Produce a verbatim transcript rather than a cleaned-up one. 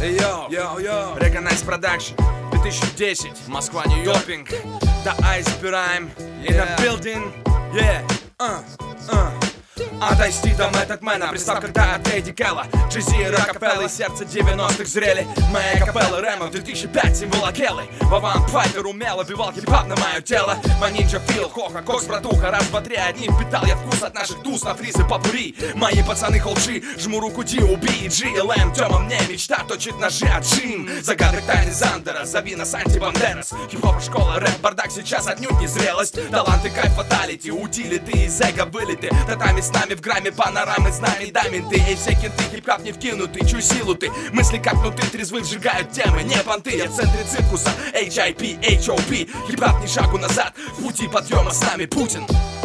Йоу, йоу, йоу. Recognize Production, две тысячи десять, Москва, Нью-Йорк. Допинг. Да, айс собираем. In the Yeah. building. Yeah. Uh, uh. Отойти до Method Man, представь, когда от Эдди Келла, Джей-Зи и Рокфеллер, сердце девяностых зрели. Моя капелла Рэма в две тысячи пятом символ Акеллы. Вован Файтер умело бивал хип-хап на мое тело. Мой нинджа Фил, Хоха, Кокс, братуха, раз, два, три, одним впитал я вкус от наших туз на фризы попури. Мои пацаны холчи, жму руку Ди, убей Джи Эл Эм, Тёма, мне мечта точит ножи от Джим. Загадок тайны Зандера, зови нас анти-бандерас. Хип-хоп школа, рэп, бардак сейчас отнюдь не зрелость. Таланты, кайф, фаталити, утилиты из эго вылеты. Татами с нами в грамме, панорамы с нами, даменты. И все кенты, хип-хап не вкинутый, чуй силу ты. Мысли как нуты, трезвы сжигают темы, не понты. Я в центре циркуса, эйч ай пи, эйч о пи. Хип-хап ни шагу назад, в пути подъема с нами Путин.